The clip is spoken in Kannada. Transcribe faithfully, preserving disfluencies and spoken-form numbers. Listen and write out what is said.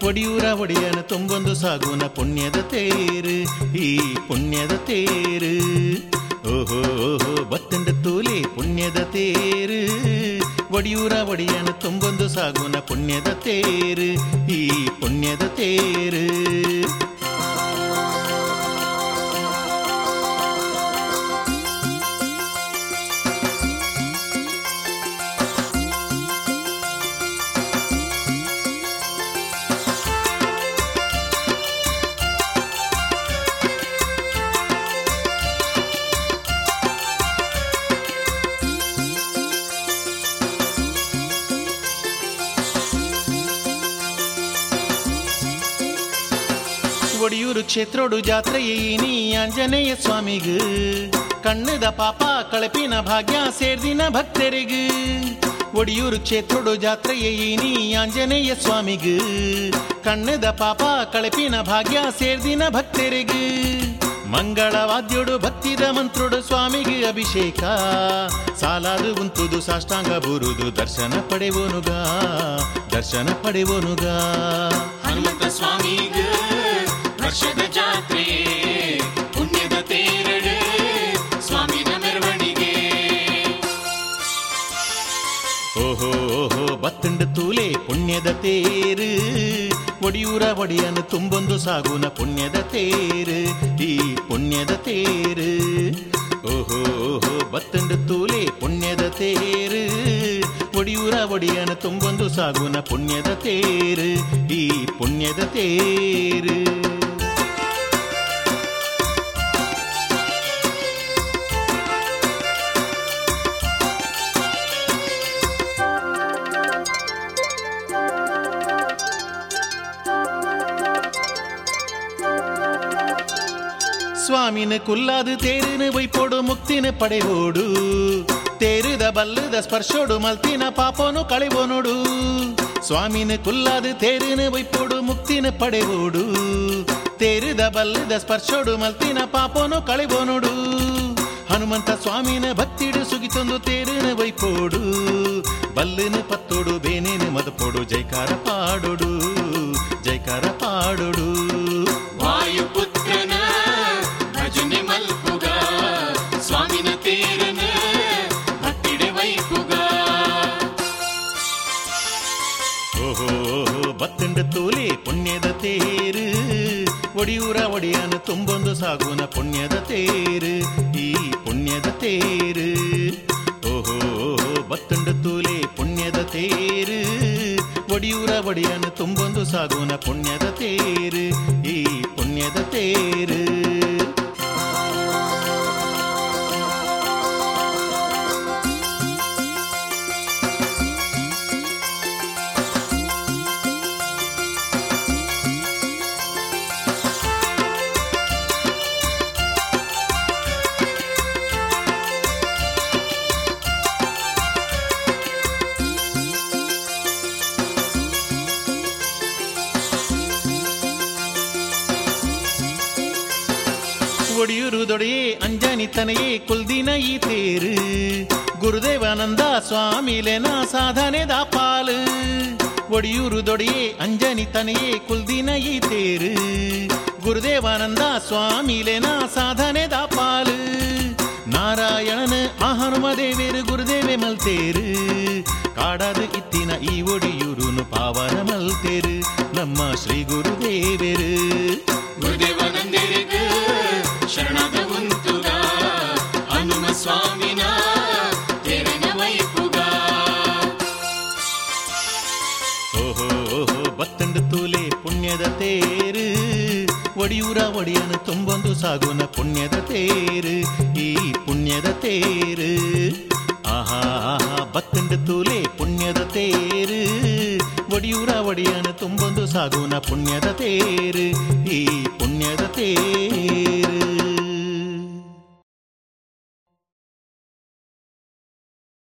ಒಡಿಯೂರ ಒಡೆಯನ ತುಂಬೊಂದು ಸಾಗುನ ಪುಣ್ಯದ ತೇರು ಈ ಪುಣ್ಯದ ತೇರು ಓಹೋ ಓಹೋ ಬತ್ತಂಡ ತೂಲೆ ಪುಣ್ಯದ ತೇರು ಒಡಿಯೂರ ಒಡೆಯನ ತುಂಬೊಂದು ಸಾಗುನ ಪುಣ್ಯದ ತೇರು ಈ ಪುಣ್ಯದ ತೇರು ಒಡಿಯೂರು ಕ್ಷೇತ್ರೋಡು ಜಾತ್ರೆಯೀನಿ ಆಂಜನೇಯ ಸ್ವಾಮಿಗೂ ಕಣ್ಣದ ಪಾಪ ಕಳಪಿನ ಭಾಗ್ಯ ಸೇರ್ದಿನ ಭಕ್ತರಿಗೂ ಒಡಿಯೂರು ಕ್ಷೇತ್ರೋಡು ಜಾತ್ರೆಯೀನಿ ಆಂಜನೇಯ ಸ್ವಾಮಿಗೂ ಕಣ್ಣದ ಪಾಪ ಕಳಪಿನ ಭಾಗ್ಯ ಸೇರ್ದಿನ ಭಕ್ತರಿಗೂ ಮಂಗಳವಾದ್ಯೋಡು ಭಕ್ತಿದ ಮಂತ್ರೋಡು ಸ್ವಾಮಿಗೆ ಅಭಿಷೇಕ ಸಾಲಾದು ಉಂತುದು ಸಾಷ್ಟಾಂಗ ಬುರುದು ದರ್ಶನ ಪಡೆವನುಗ ದರ್ಶನ ಪಡೆವನುಗ ಹನುಮಂತ ಸ್ವಾಮಿಗೆ ವರ್ಷದ ಜಾತ್ರೆ ಪುಣ್ಯದ ತೇರಡು ಸ್ವಾಮಿನ ಮೆರವಣಿಗೆ ಓಹೋ ಓಹೋ ಬತ್ತಂಡ ತೂಲೆ ಪುಣ್ಯದ ತೇರು ಒಡಿಯೂರ ಒಡೆಯನು ತುಂಬೊಂದು ಸಾಗುನ ಪುಣ್ಯದ ತೇರು ಈ ಪುಣ್ಯದ ತೇರು ಓಹೋ ಓಹೋ ಬತ್ತಂಡ ತೂಲೆ ಪುಣ್ಯದ ತೇರು ಒಡಿಯೂರ ಒಡೆಯನು ತುಂಬೊಂದು ಸಾಗುನ ಪುಣ್ಯದ ತೇರು ಈ ಪುಣ್ಯದ ತೇರು ಸ್ವಾಮಿನ ಕುಲ್ಲಾದು ತೇರಿನ ವೈಪೋಡು ಮುಕ್ತಿನ ಪಡೆಯೋಡು ತೇರುದ ಬಲ್ಲದ ಸ್ಪರ್ಶೋಡು ಮಲ್ತಿನ ಪಾಪೋನು ಕಳೆವೋನೋಡು ಸ್ವಾಮಿನ ಕುಲ್ಲಾದು ತೇರಿನ ವೈಪೋಡು ಮುಕ್ತಿನ ಪಡೆಯೋಡು ತೇರುದ ಬಲ್ಲದ ಸ್ಪರ್ಶೋಡು ಮಲ್ತಿನ ಪಾಪೋನು ಕಳೆವೋನೋಡು ಹನುಮಂತ ಸ್ವಾಮಿನ ಭಕ್ತಿಡು ಸುಗಿತೊಂದು ತೇರಿನ ವೈಪೋಡು ಬಲ್ಲಿನ ಪತ್ತೋಡು ಬೇನೇನು ಮದಪೋಡು ಜೈಕಾರ ಪಾಡೋಡು ಜೈಕಾರ ಪಾಡೋಡು ವಾಯುಪುತ್ರನ ಭಜನೆ ಮಲ್ಪುಗ ಸ್ವಾಮಿನ ತೇರನ ಭಕ್ತಿಡೆ ವೈಪುಗ ಓಹೋ ಬತ್ತಂಡ ತೂಲೆ ಪುಣ್ಯದ ತೇರು ಒಡಿಯೂರ ಒಡೆಯನು ತುಂಬೊಂದು ಸಾಗುನ ಪುಣ್ಯದ ತೇರು ಈ ಪುಣ್ಯದ ತೇರು ಓಹೋ ಬತ್ತಂಡ ತೂಲೆ ಪುಣ್ಯದ ತೇರು ಒಡಿಯೂರ ಒಡೆಯನು ತುಂಬೊಂದು ಸಾಗುನ ಪುಣ್ಯದ ತೇರು ಈ ಪುಣ್ಯದ ತೇರು ಒಡಿಯೂರು ದೊಡೆಯೇ ಅಂಜನಿ ತನೆಯೇ ಕುಲ್ದಿನ ಈ ತೇರು ಗುರುದೇವಾನಂದ ಸ್ವಾಮಿಲೆನ ಸಾಧನೆ ದಾಪಾಲು ಒಡಿಯೂರು ದೊಡೆಯೇ ಅಂಜನಿ ತನೆಯೇ ಕುಲ್ದಿನ ಈ ತೇರು ಗುರುದೇವಾನಂದ ಸ್ವಾಮಿಲೆನ ಸಾಧನೆ ದಾಪಾಲು ನಾರಾಯಣನ ಆ ಹನುಮದೇವೇರು ಗುರುದೇವೆ ಮಲ್ತೇರು ಕಾಡಾದು ಇತ್ತಿನ ಈ ಒಡಿಯೂರುನು ಪಾವನ ಮಲ್ತೇರು ನಮ್ಮ ಶ್ರೀ ಗುರುದೇವೇರು ಗುರುದೇವಾನಂದರಿಗೆ ಶರಣದ ಉಂತುಗ ಹನುಮ ಸ್ವಾಮಿನ ತೇರಿನ ವೈಪುಗ ಓಹೋ ಓಹೋ ಬತ್ತಂಡ ತೂಲೆ ಪುಣ್ಯದ ತೇರು ಒಡಿಯೂರ ಒಡೆಯನು ತುಂಬೊಂದು ಸಾಗುನ ಪುಣ್ಯದ ತೇರು ಈ ಪುಣ್ಯದ ತೇರು ಆಹಾ ಆಹಾ ಬತ್ತಂಡ ತೂಲೆ ಪುಣ್ಯದ ತೇರು ಒಡಿಯೂರ ಒಡೆಯನು ತುಂಬೊಂದು ಸಾಗುನ ಪುಣ್ಯದ ತೇರು ಈ